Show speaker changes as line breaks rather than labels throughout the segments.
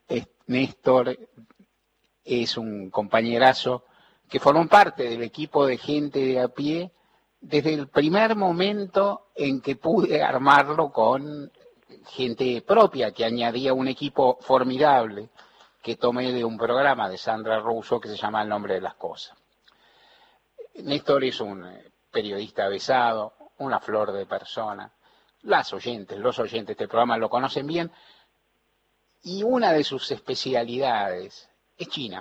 Néstor es un compañerazo que formó parte del equipo de gente de a pie desde el primer momento en que pude armarlo con gente propia, que añadía un equipo formidable que tomé de un programa de Sandra Russo que se llama El nombre de las cosas. Néstor es un periodista avesado, una flor de persona. Los oyentes de este programa lo conocen bien, y una de sus especialidades es China.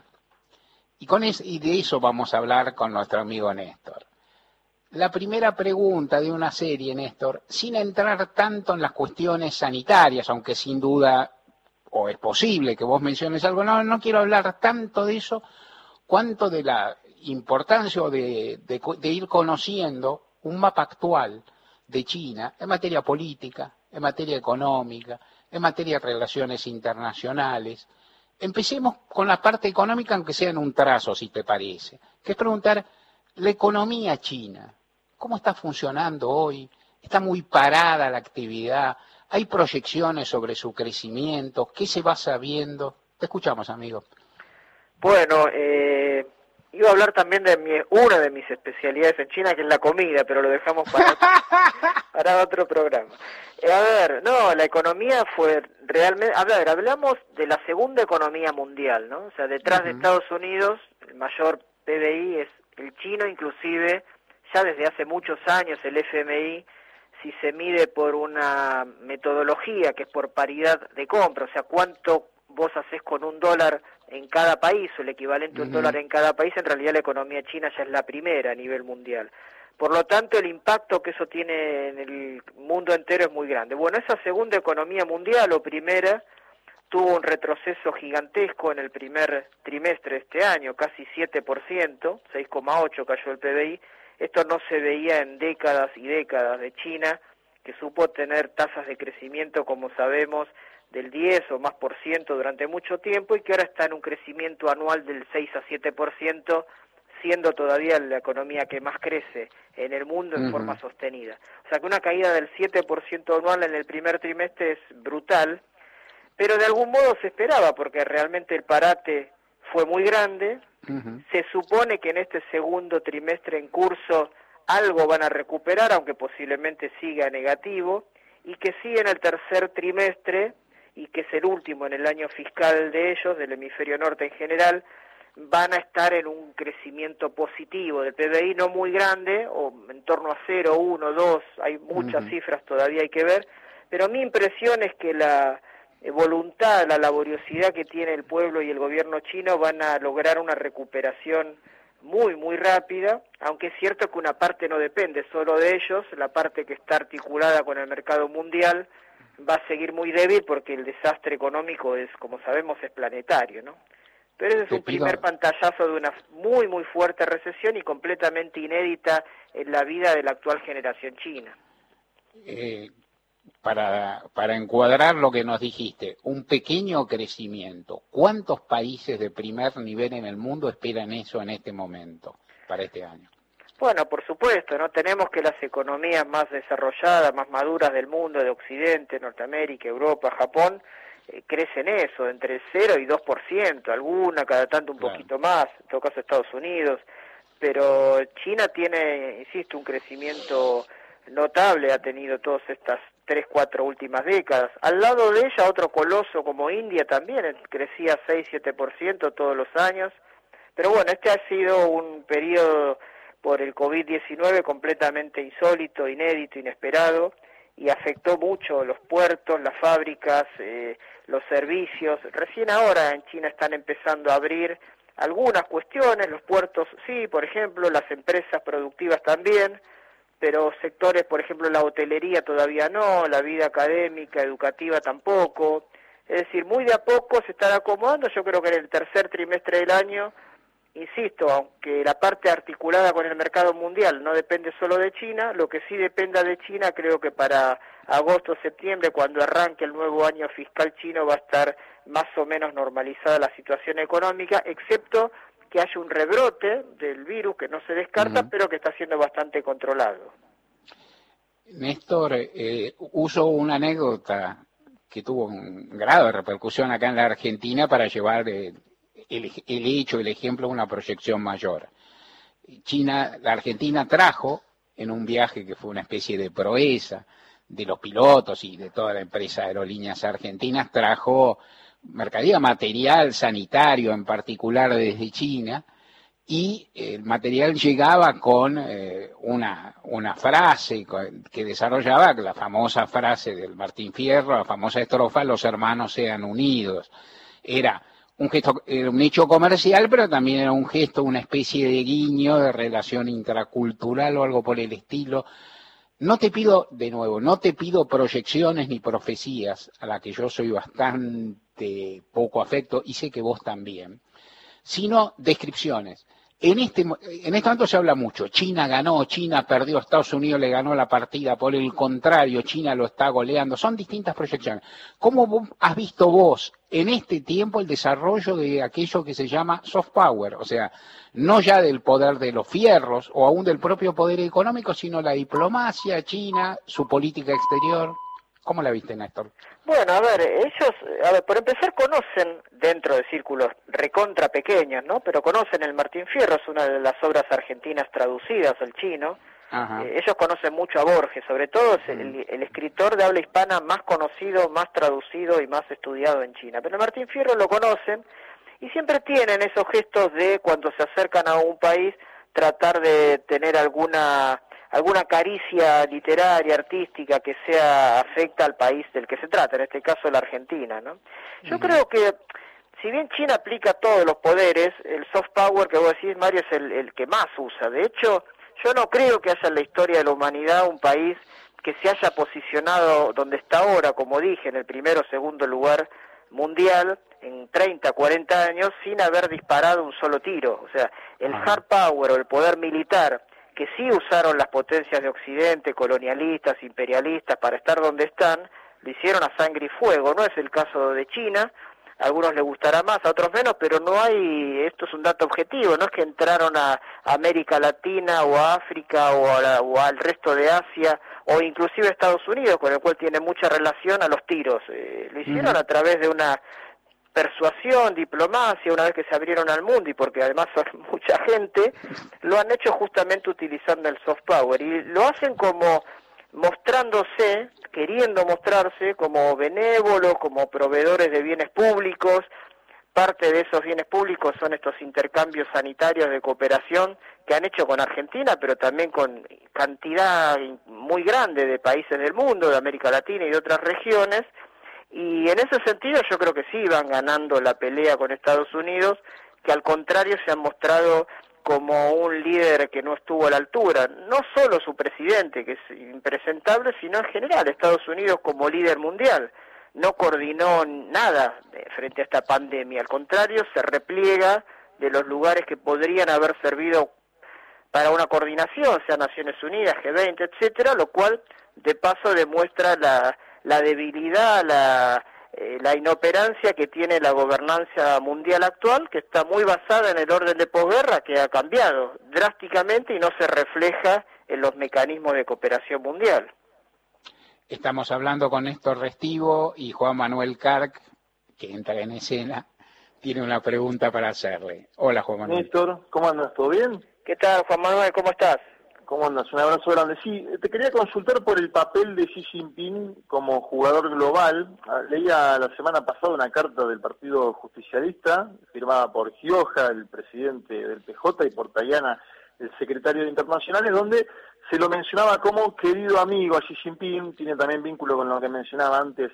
Y de eso vamos a hablar con nuestro amigo Néstor. La primera pregunta de una serie, Néstor, sin entrar tanto en las cuestiones sanitarias, aunque sin duda, o es posible que vos menciones algo, no quiero hablar tanto de eso, cuanto de la importancia de ir conociendo un mapa actual de China en materia política, en materia económica, en materia de relaciones internacionales. Empecemos con la parte económica, aunque sea en un trazo, si te parece, que es preguntar, la economía china, ¿cómo está funcionando hoy? ¿Está muy parada la actividad? ¿Hay proyecciones sobre su crecimiento? ¿Qué se va sabiendo? Te escuchamos, amigo.
Bueno, iba a hablar también de una de mis especialidades en China, que es la comida, pero lo dejamos para otro programa. A ver, no, la economía fue realmente... A ver, hablamos de la segunda economía mundial, ¿no? O sea, detrás de Estados Unidos, el mayor PBI es el chino, inclusive, ya desde hace muchos años el FMI, si se mide por una metodología que es por paridad de compra, o sea, cuánto vos haces con $1 en cada país, o el equivalente a $1 en cada país, en realidad la economía china ya es la primera a nivel mundial. Por lo tanto, el impacto que eso tiene en el mundo entero es muy grande. Bueno, esa segunda economía mundial, o primera, tuvo un retroceso gigantesco en el primer trimestre de este año, casi 7%, 6,8% cayó el PBI. Esto no se veía en décadas y décadas de China, que supo tener tasas de crecimiento, como sabemos, del 10 o más por ciento durante mucho tiempo, y que ahora está en un crecimiento anual del 6 a 7%, siendo todavía la economía que más crece en el mundo en forma sostenida. O sea que una caída del 7% anual en el primer trimestre es brutal, pero de algún modo se esperaba, porque realmente el parate fue muy grande. Se supone que en este segundo trimestre en curso algo van a recuperar, aunque posiblemente siga negativo, y que sí en el tercer trimestre, y que es el último en el año fiscal de ellos, del hemisferio norte en general, van a estar en un crecimiento positivo del PBI, no muy grande, o en torno a 0, 1, 2, hay muchas cifras todavía hay que ver, pero mi impresión es que la voluntad, la laboriosidad que tiene el pueblo y el gobierno chino van a lograr una recuperación muy, muy rápida, aunque es cierto que una parte no depende solo de ellos, la parte que está articulada con el mercado mundial va a seguir muy débil porque el desastre económico es, como sabemos, es planetario, ¿no? Pero ese es un primer pantallazo de una muy, muy fuerte recesión y completamente inédita en la vida de la actual generación china.
Para encuadrar lo que nos dijiste, un pequeño crecimiento. ¿Cuántos países de primer nivel en el mundo esperan eso en este momento, para este año?
Bueno, por supuesto, ¿no? Tenemos que las economías más desarrolladas, más maduras del mundo, de Occidente, Norteamérica, Europa, Japón, crecen eso, entre 0 y 2%, alguna, cada tanto un poquito más, en todo caso Estados Unidos, pero China tiene, insisto, un crecimiento notable, ha tenido todas estas 3, 4 últimas décadas. Al lado de ella, otro coloso como India también crecía 6, 7% todos los años, pero bueno, este ha sido un periodo por el COVID-19 completamente insólito, inédito, inesperado, y afectó mucho los puertos, las fábricas, los servicios. Recién ahora en China están empezando a abrir algunas cuestiones, los puertos sí, por ejemplo, las empresas productivas también, pero sectores, por ejemplo, la hotelería todavía no, la vida académica, educativa tampoco. Es decir, muy de a poco se están acomodando. Yo creo que en el tercer trimestre del año, insisto, aunque la parte articulada con el mercado mundial no depende solo de China, lo que sí dependa de China, creo que para agosto, septiembre, cuando arranque el nuevo año fiscal chino, va a estar más o menos normalizada la situación económica, excepto que haya un rebrote del virus que no se descarta, pero que está siendo bastante controlado.
Néstor, uso una anécdota que tuvo un grado de repercusión acá en la Argentina para llevar el hecho, el ejemplo a una proyección mayor. La Argentina trajo en un viaje que fue una especie de proeza de los pilotos y de toda la empresa de Aerolíneas Argentinas, trajo mercadería material sanitario en particular desde China, y el material llegaba con una frase que desarrollaba la famosa frase del Martín Fierro, la famosa estrofa, los hermanos sean unidos. Era un gesto, era un hecho comercial, pero también era un gesto, una especie de guiño de relación intracultural o algo por el estilo. No te pido, de nuevo, no te pido proyecciones ni profecías, a la que yo soy bastante poco afecto, y sé que vos también, sino descripciones. En este momento se habla mucho, China ganó, China perdió, Estados Unidos le ganó la partida, por el contrario, China lo está goleando, son distintas proyecciones. ¿Cómo has visto vos en este tiempo el desarrollo de aquello que se llama soft power? O sea, no ya del poder de los fierros o aún del propio poder económico, sino la diplomacia china, su política exterior. ¿Cómo la viste, Néstor?
Bueno, a ver, por empezar conocen, dentro de círculos recontra pequeños, ¿no? Pero conocen el Martín Fierro, es una de las obras argentinas traducidas al chino. Ellos conocen mucho a Borges, sobre todo es el escritor de habla hispana más conocido, más traducido y más estudiado en China. Pero el Martín Fierro lo conocen y siempre tienen esos gestos de cuando se acercan a un país tratar de tener alguna caricia literaria, artística, que sea afecta al país del que se trata, en este caso la Argentina, ¿no? Yo creo que, si bien China aplica todos los poderes, el soft power que vos decís, Mario, es el que más usa. De hecho, yo no creo que haya en la historia de la humanidad un país que se haya posicionado donde está ahora, como dije, en el primero o segundo lugar mundial, en 30, 40 años, sin haber disparado un solo tiro. O sea, el hard power o el poder militar, que sí usaron las potencias de Occidente, colonialistas, imperialistas, para estar donde están, lo hicieron a sangre y fuego. No es el caso de China, a algunos les gustará más, a otros menos, pero no hay, esto es un dato objetivo, no es que entraron a América Latina o a África o al resto de Asia, o inclusive Estados Unidos, con el cual tiene mucha relación, a los tiros. Lo hicieron a través de una persuasión, diplomacia, una vez que se abrieron al mundo, y porque además son mucha gente, lo han hecho justamente utilizando el soft power, y lo hacen como mostrándose, queriendo mostrarse como benévolos, como proveedores de bienes públicos. Parte de esos bienes públicos son estos intercambios sanitarios de cooperación que han hecho con Argentina, pero también con cantidad muy grande de países del mundo, de América Latina y de otras regiones. Y en ese sentido yo creo que sí van ganando la pelea con Estados Unidos, que al contrario se han mostrado como un líder que no estuvo a la altura. No solo su presidente, que es impresentable, sino en general Estados Unidos como líder mundial. No coordinó nada frente a esta pandemia, al contrario, se repliega de los lugares que podrían haber servido para una coordinación, sea Naciones Unidas, G20, etcétera, lo cual de paso demuestra la debilidad, la inoperancia que tiene la gobernanza mundial actual, que está muy basada en el orden de posguerra, que ha cambiado drásticamente y no se refleja en los mecanismos de cooperación mundial.
Estamos hablando con Néstor Restivo, y Juan Manuel Carc, que entra en escena, tiene una pregunta para hacerle. Hola, Juan Manuel.
Néstor, ¿cómo andas? ¿Todo bien?
¿Qué tal, Juan Manuel? ¿Cómo estás?
¿Cómo andas? Un abrazo grande. Sí, te quería consultar por el papel de Xi Jinping como jugador global. Leía la semana pasada una carta del Partido Justicialista, firmada por Gioja, el presidente del PJ, y por Tayana, el secretario de Internacionales, donde se lo mencionaba como querido amigo a Xi Jinping. Tiene también vínculo con lo que mencionaba antes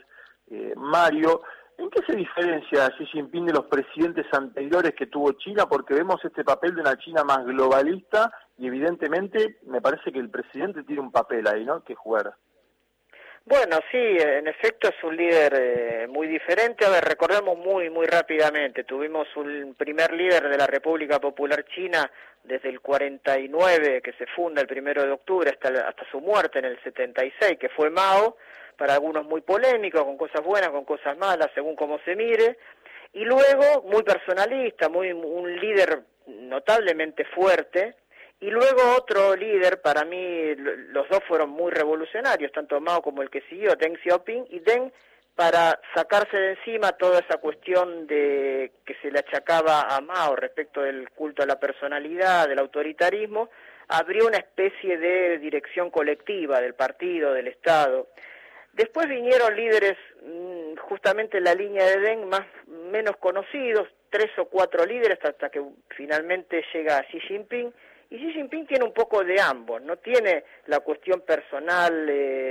Mario. ¿En qué se diferencia Xi Jinping de los presidentes anteriores que tuvo China? Porque vemos este papel de una China más globalista y evidentemente me parece que el presidente tiene un papel ahí, ¿no?, que jugar.
Bueno, sí, en efecto es un líder muy diferente. A ver, recordemos muy rápidamente, tuvimos un primer líder de la República Popular China desde el 49, que se funda el 1 de octubre, hasta su muerte en el 76, que fue Mao, para algunos muy polémico, con cosas buenas, con cosas malas, según cómo se mire, y luego muy personalista, un líder notablemente fuerte, y luego otro líder, para mí los dos fueron muy revolucionarios, tanto Mao como el que siguió, Deng Xiaoping, y Deng para sacarse de encima toda esa cuestión de que se le achacaba a Mao respecto del culto a la personalidad, del autoritarismo, abrió una especie de dirección colectiva del partido, del Estado. Después vinieron líderes justamente en la línea de Deng menos conocidos, 3 o 4 líderes, hasta que finalmente llega Xi Jinping, y Xi Jinping tiene un poco de ambos, no tiene la cuestión personal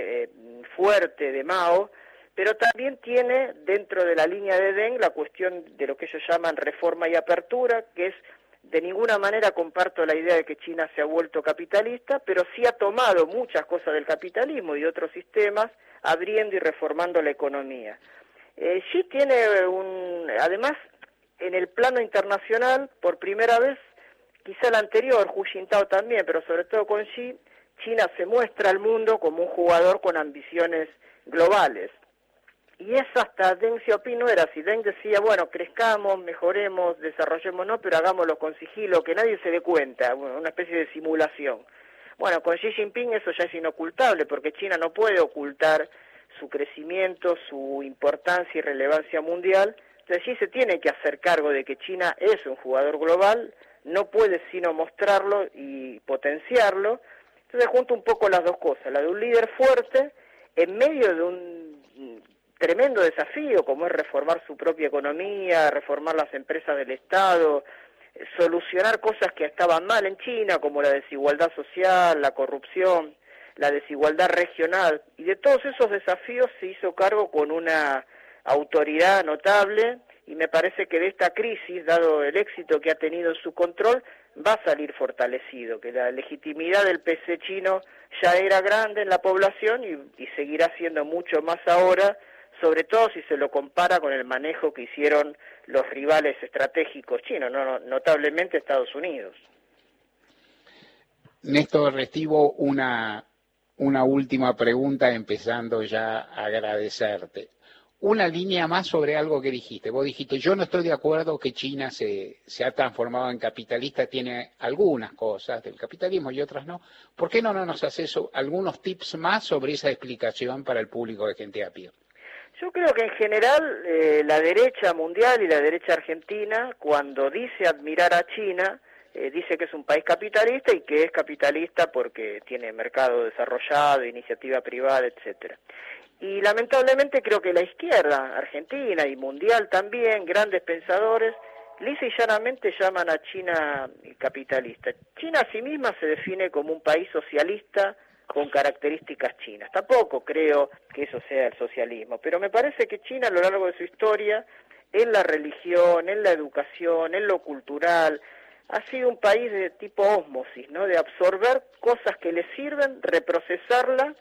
fuerte de Mao, pero también tiene dentro de la línea de Deng la cuestión de lo que ellos llaman reforma y apertura, que es, de ninguna manera comparto la idea de que China se ha vuelto capitalista, pero sí ha tomado muchas cosas del capitalismo y de otros sistemas, abriendo y reformando la economía. Xi tiene además, en el plano internacional, por primera vez, quizá el anterior, Hu Jintao también, pero sobre todo con Xi, China se muestra al mundo como un jugador con ambiciones globales. Y eso hasta Deng Xiaoping no era así. Deng decía, bueno, crezcamos, mejoremos, desarrollémonos, pero hagámoslo con sigilo, que nadie se dé cuenta, una especie de simulación. Bueno, con Xi Jinping eso ya es inocultable, porque China no puede ocultar su crecimiento, su importancia y relevancia mundial. Entonces Xi se tiene que hacer cargo de que China es un jugador global, no puede sino mostrarlo y potenciarlo. Entonces junta un poco las dos cosas, la de un líder fuerte en medio de un tremendo desafío como es reformar su propia economía, reformar las empresas del Estado, solucionar cosas que estaban mal en China como la desigualdad social, la corrupción, la desigualdad regional, y de todos esos desafíos se hizo cargo con una autoridad notable, y me parece que de esta crisis, dado el éxito que ha tenido en su control, va a salir fortalecido, que la legitimidad del PC chino ya era grande en la población y seguirá siendo mucho más ahora, sobre todo si se lo compara con el manejo que hicieron los rivales estratégicos chinos, notablemente Estados Unidos.
Néstor, recibo una última pregunta, empezando ya a agradecerte. Una línea más sobre algo que dijiste. Vos dijiste, yo no estoy de acuerdo que China se ha transformado en capitalista, tiene algunas cosas del capitalismo y otras no. ¿Por qué no nos haces algunos tips más sobre esa explicación para el público de Gente a Pie?
Yo creo que en general la derecha mundial y la derecha argentina, cuando dice admirar a China, dice que es un país capitalista y que es capitalista porque tiene mercado desarrollado, iniciativa privada, etcétera. Y lamentablemente creo que la izquierda argentina y mundial también, grandes pensadores, lisa y llanamente llaman a China capitalista. China a sí misma se define como un país socialista con características chinas. Tampoco creo que eso sea el socialismo, pero me parece que China a lo largo de su historia, en la religión, en la educación, en lo cultural, ha sido un país de tipo ósmosis, ¿no? De absorber cosas que le sirven, reprocesarlas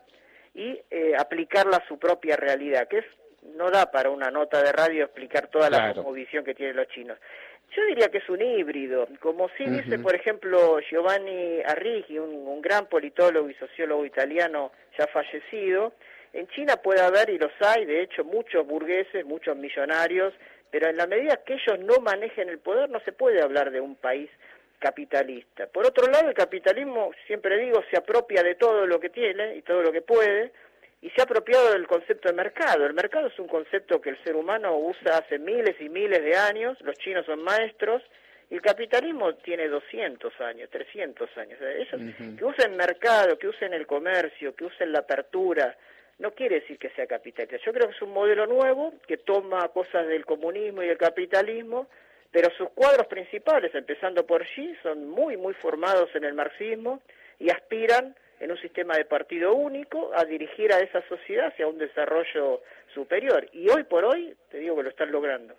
y aplicarla a su propia realidad, que no da para una nota de radio explicar toda la cosmovisión que tienen los chinos. Yo diría que es un híbrido, como sí dice, por ejemplo, Giovanni Arrighi, un gran politólogo y sociólogo italiano ya fallecido. En China puede haber, y los hay, de hecho, muchos burgueses, muchos millonarios, pero en la medida que ellos no manejen el poder, no se puede hablar de un país capitalista. Por otro lado, el capitalismo, siempre digo, se apropia de todo lo que tiene y todo lo que puede, y se ha apropiado del concepto de mercado. El mercado es un concepto que el ser humano usa hace miles y miles de años, los chinos son maestros, y el capitalismo tiene 200 años, 300 años. Ellos que usen mercado, que usen el comercio, que usen la apertura, no quiere decir que sea capitalista. Yo creo que es un modelo nuevo que toma cosas del comunismo y del capitalismo, pero sus cuadros principales, empezando por Xi, son muy formados en el marxismo y aspiran en un sistema de partido único a dirigir a esa sociedad hacia un desarrollo superior. Y hoy por hoy, te digo que lo están logrando.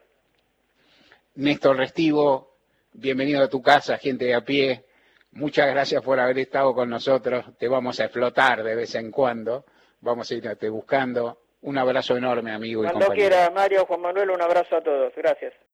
Néstor Restivo, bienvenido a tu casa, Gente de a Pie. Muchas gracias por haber estado con nosotros. Te vamos a explotar de vez en cuando. Vamos a irte buscando. Un abrazo enorme, amigo y compañero.
Cuando quiera, Mario, Juan Manuel, un abrazo a todos. Gracias.